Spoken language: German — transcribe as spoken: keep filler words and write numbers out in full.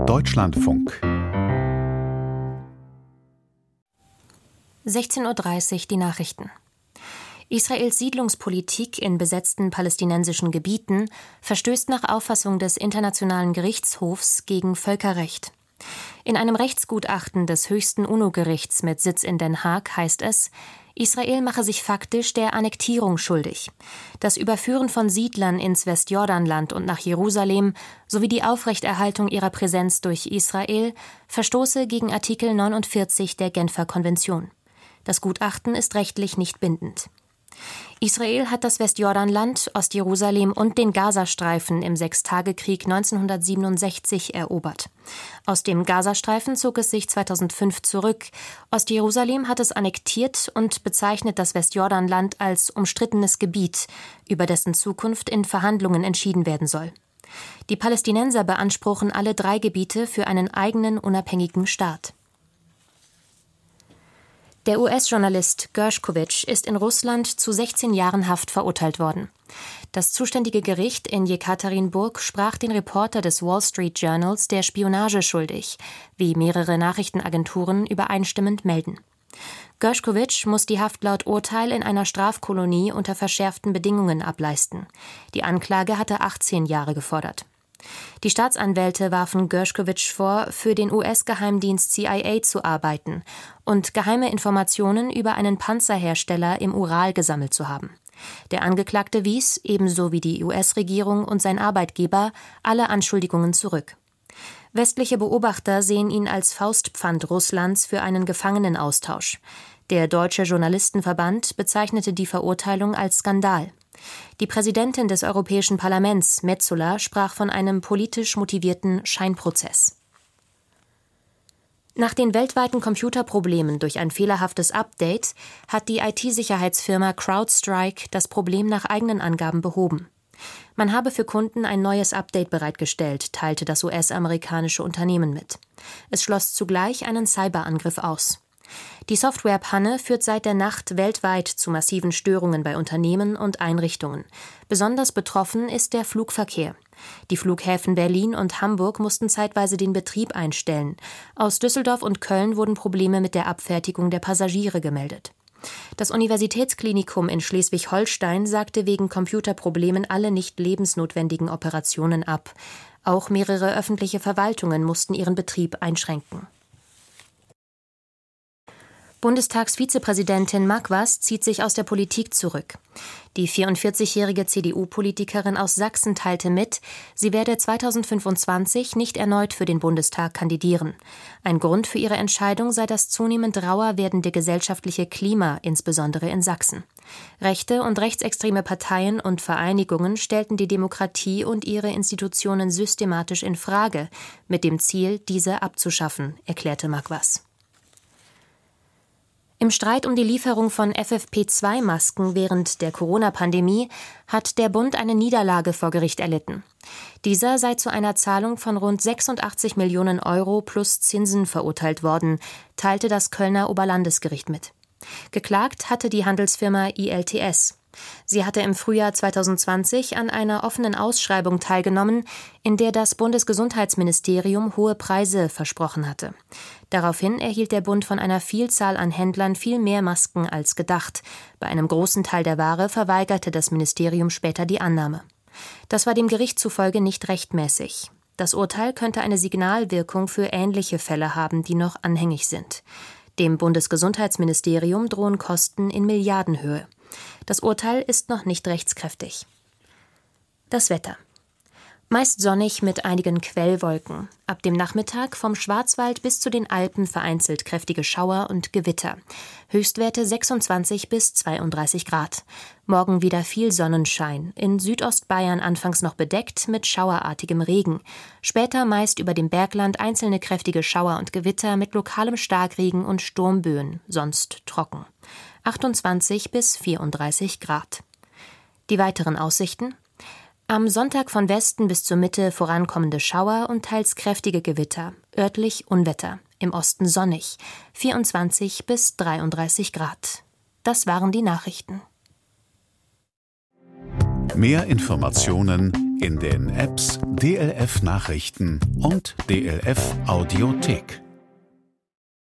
Deutschlandfunk. sechzehn Uhr dreißig die Nachrichten. Israels Siedlungspolitik in besetzten palästinensischen Gebieten verstößt nach Auffassung des Internationalen Gerichtshofs gegen Völkerrecht. In einem Rechtsgutachten des höchsten UNO-Gerichts mit Sitz in Den Haag heißt es, Israel mache sich faktisch der Annektierung schuldig. Das Überführen von Siedlern ins Westjordanland und nach Jerusalem sowie die Aufrechterhaltung ihrer Präsenz durch Israel verstoße gegen Artikel neunundvierzig der Genfer Konvention. Das Gutachten ist rechtlich nicht bindend. Israel hat das Westjordanland, Ostjerusalem und den Gazastreifen im Sechstagekrieg neunzehnhundertsiebenundsechzig erobert. Aus dem Gazastreifen zog es sich zweitausendfünf zurück. Ostjerusalem hat es annektiert und bezeichnet das Westjordanland als umstrittenes Gebiet, über dessen Zukunft in Verhandlungen entschieden werden soll. Die Palästinenser beanspruchen alle drei Gebiete für einen eigenen unabhängigen Staat. Der U S-Journalist Gershkovich ist in Russland zu sechzehn Jahren Haft verurteilt worden. Das zuständige Gericht in Jekaterinburg sprach den Reporter des Wall Street Journals der Spionage schuldig, wie mehrere Nachrichtenagenturen übereinstimmend melden. Gershkovich muss die Haft laut Urteil in einer Strafkolonie unter verschärften Bedingungen ableisten. Die Anklage hatte achtzehn Jahre gefordert. Die Staatsanwälte warfen Gershkovich vor, für den U S-Geheimdienst C I A zu arbeiten und geheime Informationen über einen Panzerhersteller im Ural gesammelt zu haben. Der Angeklagte wies, ebenso wie die U S-Regierung und sein Arbeitgeber, alle Anschuldigungen zurück. Westliche Beobachter sehen ihn als Faustpfand Russlands für einen Gefangenenaustausch. Der Deutsche Journalistenverband bezeichnete die Verurteilung als Skandal. Die Präsidentin des Europäischen Parlaments, Metsola, sprach von einem politisch motivierten Scheinprozess. Nach den weltweiten Computerproblemen durch ein fehlerhaftes Update hat die I T-Sicherheitsfirma CrowdStrike das Problem nach eigenen Angaben behoben. Man habe für Kunden ein neues Update bereitgestellt, teilte das U S-amerikanische Unternehmen mit. Es schloss zugleich einen Cyberangriff aus. Die Softwarepanne führt seit der Nacht weltweit zu massiven Störungen bei Unternehmen und Einrichtungen. Besonders betroffen ist der Flugverkehr. Die Flughäfen Berlin und Hamburg mussten zeitweise den Betrieb einstellen. Aus Düsseldorf und Köln wurden Probleme mit der Abfertigung der Passagiere gemeldet. Das Universitätsklinikum in Schleswig-Holstein sagte wegen Computerproblemen alle nicht lebensnotwendigen Operationen ab. Auch mehrere öffentliche Verwaltungen mussten ihren Betrieb einschränken. Bundestagsvizepräsidentin Marquardt zieht sich aus der Politik zurück. Die vierundvierzigjährige C D U-Politikerin aus Sachsen teilte mit, sie werde zweitausendfünfundzwanzig nicht erneut für den Bundestag kandidieren. Ein Grund für ihre Entscheidung sei das zunehmend rauer werdende gesellschaftliche Klima, insbesondere in Sachsen. Rechte und rechtsextreme Parteien und Vereinigungen stellten die Demokratie und ihre Institutionen systematisch in Frage, mit dem Ziel, diese abzuschaffen, erklärte Marquardt. Im Streit um die Lieferung von F F P zwei Masken während der Corona-Pandemie hat der Bund eine Niederlage vor Gericht erlitten. Dieser sei zu einer Zahlung von rund sechsundachtzig Millionen Euro plus Zinsen verurteilt worden, teilte das Kölner Oberlandesgericht mit. Geklagt hatte die Handelsfirma I L T S. Sie hatte im Frühjahr zweitausendzwanzig an einer offenen Ausschreibung teilgenommen, in der das Bundesgesundheitsministerium hohe Preise versprochen hatte. Daraufhin erhielt der Bund von einer Vielzahl an Händlern viel mehr Masken als gedacht. Bei einem großen Teil der Ware verweigerte das Ministerium später die Annahme. Das war dem Gericht zufolge nicht rechtmäßig. Das Urteil könnte eine Signalwirkung für ähnliche Fälle haben, die noch anhängig sind. Dem Bundesgesundheitsministerium drohen Kosten in Milliardenhöhe. Das Urteil ist noch nicht rechtskräftig. Das Wetter. Meist sonnig mit einigen Quellwolken. Ab dem Nachmittag vom Schwarzwald bis zu den Alpen vereinzelt kräftige Schauer und Gewitter. Höchstwerte sechsundzwanzig bis zweiunddreißig Grad. Morgen wieder viel Sonnenschein. In Südostbayern anfangs noch bedeckt mit schauerartigem Regen. Später meist über dem Bergland einzelne kräftige Schauer und Gewitter mit lokalem Starkregen und Sturmböen, sonst trocken. achtundzwanzig bis vierunddreißig Grad. Die weiteren Aussichten? Am Sonntag von Westen bis zur Mitte vorankommende Schauer und teils kräftige Gewitter, örtlich Unwetter, im Osten sonnig, vierundzwanzig bis dreiunddreißig Grad. Das waren die Nachrichten. Mehr Informationen In den Apps D L F Nachrichten und D L F Audiothek.